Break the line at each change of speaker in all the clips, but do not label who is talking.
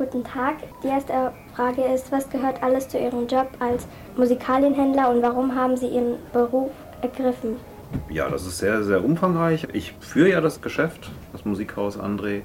Guten Tag. Die erste Frage ist, was gehört alles zu Ihrem Job als Musikalienhändler und warum haben Sie Ihren Beruf ergriffen?
Ja, das ist sehr, sehr umfangreich. Ich führe ja das Geschäft, das Musikhaus André.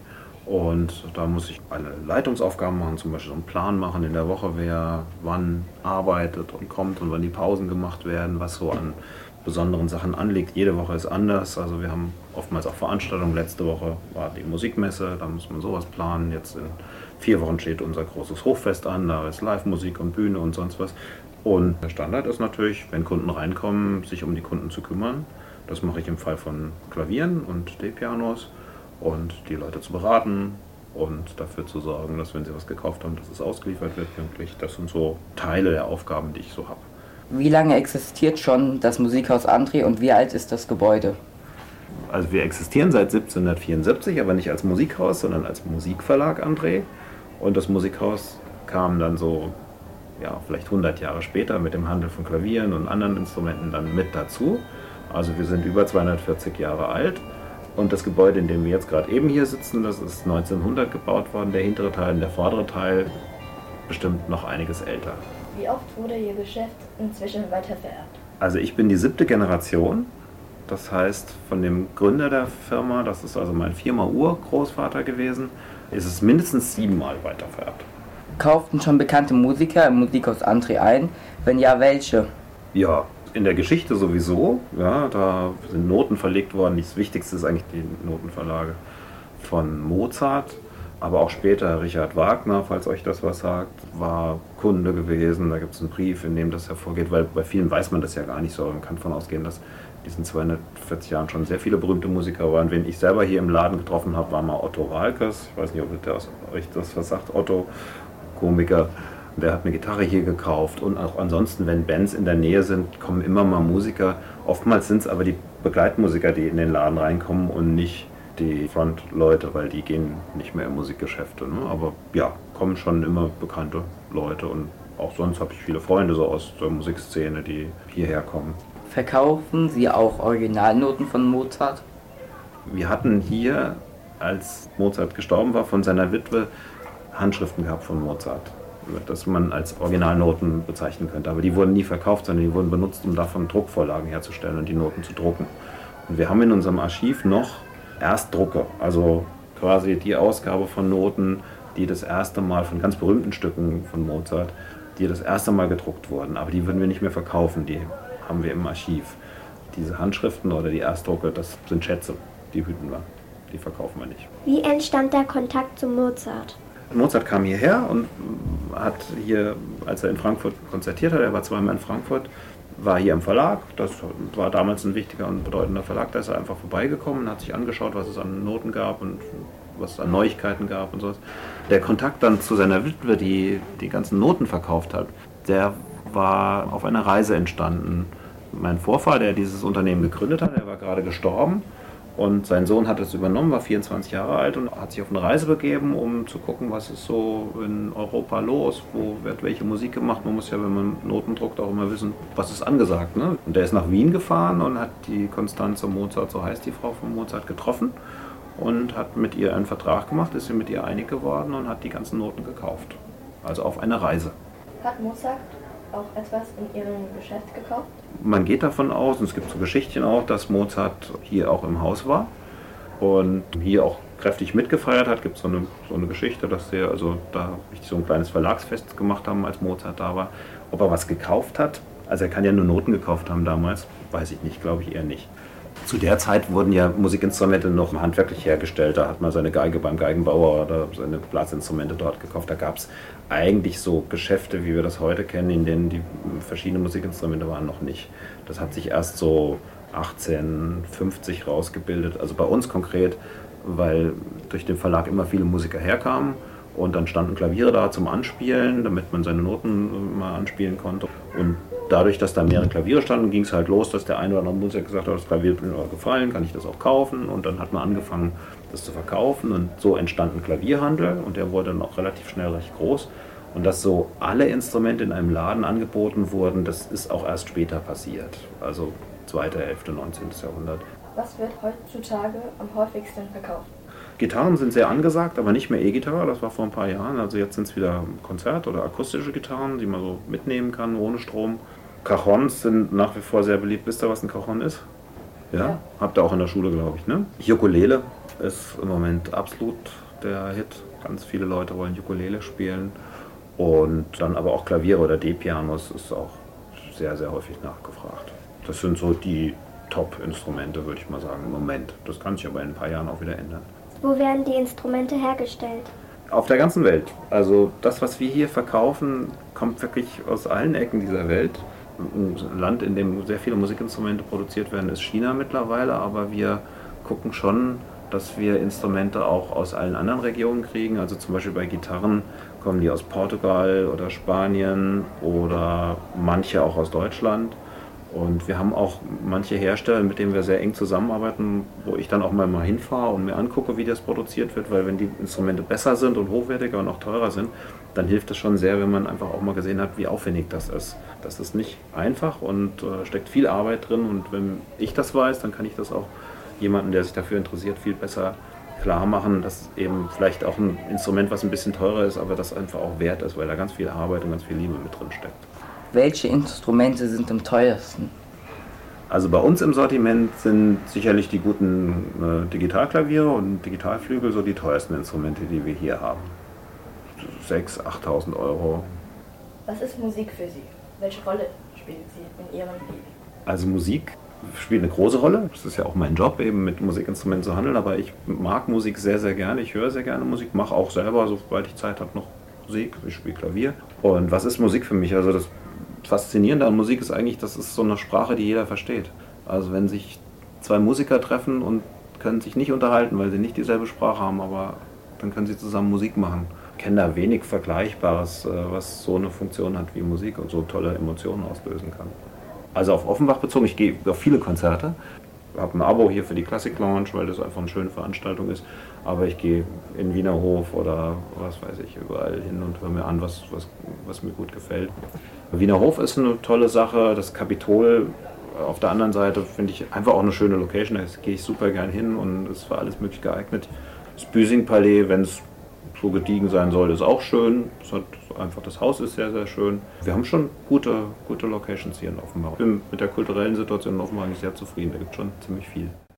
Und da muss ich alle Leitungsaufgaben machen, zum Beispiel so einen Plan machen in der Woche, wer wann arbeitet und kommt und wann die Pausen gemacht werden, was so an besonderen Sachen anliegt. Jede Woche ist anders. Also wir haben oftmals auch Veranstaltungen. Letzte Woche war die Musikmesse, da muss man sowas planen. Jetzt in 4 Wochen steht unser großes Hochfest an, da ist Live-Musik und Bühne und sonst was. Und der Standard ist natürlich, wenn Kunden reinkommen, sich um die Kunden zu kümmern. Das mache ich im Fall von Klavieren und D-Pianos und die Leute zu beraten und dafür zu sorgen, dass wenn sie was gekauft haben, dass es ausgeliefert wird pünktlich. Das sind so Teile der Aufgaben, die ich so habe.
Wie lange existiert schon das Musikhaus André und wie alt ist das Gebäude?
Also wir existieren seit 1774, aber nicht als Musikhaus, sondern als Musikverlag André. Und das Musikhaus kam dann so, ja, vielleicht 100 Jahre später mit dem Handel von Klavieren und anderen Instrumenten dann mit dazu. Also wir sind über 240 Jahre alt. Und das Gebäude, in dem wir jetzt gerade eben hier sitzen, das ist 1900 gebaut worden. Der hintere Teil und der vordere Teil bestimmt noch einiges älter.
Wie oft wurde Ihr Geschäft inzwischen weitervererbt?
Also ich bin die 7. Generation. Das heißt, von dem Gründer der Firma, das ist also mein 4-mal Urgroßvater gewesen, ist es mindestens 7-mal weitervererbt.
Kauften schon bekannte Musiker im Musikhaus André ein? Wenn ja, welche?
Ja, in der Geschichte sowieso. Ja, da sind Noten verlegt worden. Das Wichtigste ist eigentlich die Notenverlage von Mozart. Aber auch später Richard Wagner, falls euch das was sagt, war Kunde gewesen. Da gibt es einen Brief, in dem das hervorgeht, weil bei vielen weiß man das ja gar nicht so. Man kann davon ausgehen, dass in diesen 240 Jahren schon sehr viele berühmte Musiker waren. Wen ich selber hier im Laden getroffen habe, war mal Otto Waalkes. Ich weiß nicht, ob euch das was sagt. Otto, Komiker, der hat eine Gitarre hier gekauft. Und auch ansonsten, wenn Bands in der Nähe sind, kommen immer mal Musiker. Oftmals sind es aber die Begleitmusiker, die in den Laden reinkommen und nicht die Frontleute, weil die gehen nicht mehr in Musikgeschäfte. Ne? Aber ja, kommen schon immer bekannte Leute und auch sonst habe ich viele Freunde so aus der Musikszene, die hierher kommen.
Verkaufen Sie auch Originalnoten von Mozart?
Wir hatten hier, als Mozart gestorben war, von seiner Witwe Handschriften gehabt von Mozart, das man als Originalnoten bezeichnen könnte. Aber die wurden nie verkauft, sondern die wurden benutzt, um davon Druckvorlagen herzustellen und die Noten zu drucken. Und wir haben in unserem Archiv noch Erstdrucke, also quasi die Ausgabe von Noten, die das erste Mal von ganz berühmten Stücken von Mozart, die das erste Mal gedruckt wurden. Aber die würden wir nicht mehr verkaufen, die haben wir im Archiv. Diese Handschriften oder die Erstdrucke, das sind Schätze, die hüten wir, die verkaufen wir nicht.
Wie entstand der Kontakt zu Mozart?
Mozart kam hierher und hat hier, als er in Frankfurt konzertiert hat, er war 2-mal in Frankfurt, war hier im Verlag, das war damals ein wichtiger und bedeutender Verlag, da ist er einfach vorbeigekommen und hat sich angeschaut, was es an Noten gab und was es an Neuigkeiten gab und sowas. Der Kontakt dann zu seiner Witwe, die die ganzen Noten verkauft hat, der war auf einer Reise entstanden. Mein Vorfahr, der dieses Unternehmen gegründet hat, der war gerade gestorben und sein Sohn hat es übernommen, war 24 Jahre alt und hat sich auf eine Reise begeben, um zu gucken, was ist so in Europa los, wo wird welche Musik gemacht. Man muss ja, wenn man Noten druckt, auch immer wissen, was ist angesagt. Ne? Und der ist nach Wien gefahren und hat die Constanze Mozart, so heißt die Frau von Mozart, getroffen und hat mit ihr einen Vertrag gemacht, ist sie mit ihr einig geworden und hat die ganzen Noten gekauft. Also auf eine Reise.
Hat Mozart auch etwas in Ihrem Geschäft gekauft?
Man geht davon aus, und es gibt so Geschichten auch, dass Mozart hier auch im Haus war und hier auch kräftig mitgefeiert hat. Es gibt so eine Geschichte, dass sie also da richtig so ein kleines Verlagsfest gemacht haben, als Mozart da war. Ob er was gekauft hat, also er kann ja nur Noten gekauft haben damals, weiß ich nicht, glaube ich eher nicht. Zu der Zeit wurden ja Musikinstrumente noch handwerklich hergestellt. Da hat man seine Geige beim Geigenbauer oder seine Blasinstrumente dort gekauft. Da gab es eigentlich so Geschäfte, wie wir das heute kennen, in denen die verschiedenen Musikinstrumente waren, noch nicht. Das hat sich erst so 1850 rausgebildet. Also bei uns konkret, weil durch den Verlag immer viele Musiker herkamen und dann standen Klaviere da zum Anspielen, damit man seine Noten mal anspielen konnte. Und dadurch, dass da mehrere Klaviere standen, ging es halt los, dass der eine oder andere Musiker gesagt hat, das Klavier hat mir gefallen, kann ich das auch kaufen? Und dann hat man angefangen, das zu verkaufen und so entstand ein Klavierhandel und der wurde dann auch relativ schnell recht groß. Und dass so alle Instrumente in einem Laden angeboten wurden, das ist auch erst später passiert, also zweite Hälfte 19. Jahrhundert.
Was wird heutzutage am häufigsten verkauft?
Gitarren sind sehr angesagt, aber nicht mehr E-Gitarre, das war vor ein paar Jahren. Also jetzt sind es wieder Konzert- oder akustische Gitarren, die man so mitnehmen kann, ohne Strom. Cajons sind nach wie vor sehr beliebt. Wisst ihr, was ein Cajon ist? Ja? Habt ihr auch in der Schule, glaube ich, ne? Ukulele ist im Moment absolut der Hit. Ganz viele Leute wollen Ukulele spielen. Und dann aber auch Klaviere oder D-Pianos ist auch sehr, sehr häufig nachgefragt. Das sind so die Top-Instrumente, würde ich mal sagen, im Moment. Das kann sich aber in ein paar Jahren auch wieder ändern.
Wo werden die Instrumente hergestellt?
Auf der ganzen Welt. Also das, was wir hier verkaufen, kommt wirklich aus allen Ecken dieser Welt. Ein Land, in dem sehr viele Musikinstrumente produziert werden, ist China mittlerweile, aber wir gucken schon, dass wir Instrumente auch aus allen anderen Regionen kriegen. Also zum Beispiel bei Gitarren kommen die aus Portugal oder Spanien oder manche auch aus Deutschland. Und wir haben auch manche Hersteller, mit denen wir sehr eng zusammenarbeiten, wo ich dann auch mal hinfahre und mir angucke, wie das produziert wird, weil wenn die Instrumente besser sind und hochwertiger und auch teurer sind, dann hilft es schon sehr, wenn man einfach auch mal gesehen hat, wie aufwendig das ist. Das ist nicht einfach und steckt viel Arbeit drin, und wenn ich das weiß, dann kann ich das auch jemanden, der sich dafür interessiert, viel besser klar machen, dass eben vielleicht auch ein Instrument, was ein bisschen teurer ist, aber das einfach auch wert ist, weil da ganz viel Arbeit und ganz viel Liebe mit drin steckt.
Welche Instrumente sind am teuersten?
Also bei uns im Sortiment sind sicherlich die guten Digitalklaviere und Digitalflügel so die teuersten Instrumente, die wir hier haben. 6.000, 8.000 Euro.
Was ist Musik für Sie? Welche Rolle spielt sie in Ihrem Leben?
Also Musik spielt eine große Rolle. Das ist ja auch mein Job, eben mit Musikinstrumenten zu handeln, aber ich mag Musik sehr, sehr gerne. Ich höre sehr gerne Musik, mache auch selber, sobald ich Zeit habe, noch Musik. Ich spiele Klavier. Und was ist Musik für mich? Also das Faszinierende an Musik ist eigentlich, das ist so eine Sprache, die jeder versteht. Also wenn sich zwei Musiker treffen und können sich nicht unterhalten, weil sie nicht dieselbe Sprache haben, aber dann können sie zusammen Musik machen. Ich kenne da wenig Vergleichbares, was so eine Funktion hat wie Musik und so tolle Emotionen auslösen kann. Also auf Offenbach bezogen, ich gehe auf viele Konzerte. Ich habe ein Abo hier für die Classic Lounge, weil das einfach eine schöne Veranstaltung ist. Aber ich gehe in Wiener Hof oder was weiß ich, überall hin und höre mir an, was mir gut gefällt. Wiener Hof ist eine tolle Sache. Das Kapitol auf der anderen Seite finde ich einfach auch eine schöne Location. Da gehe ich super gern hin und ist für alles möglich geeignet. Das Büsing-Palais, wenn es so gediegen sein soll, ist auch schön. Das Haus ist sehr, sehr schön. Wir haben schon gute Locations hier in Offenbach. Ich bin mit der kulturellen Situation in Offenbach eigentlich sehr zufrieden. Da gibt es schon ziemlich viel.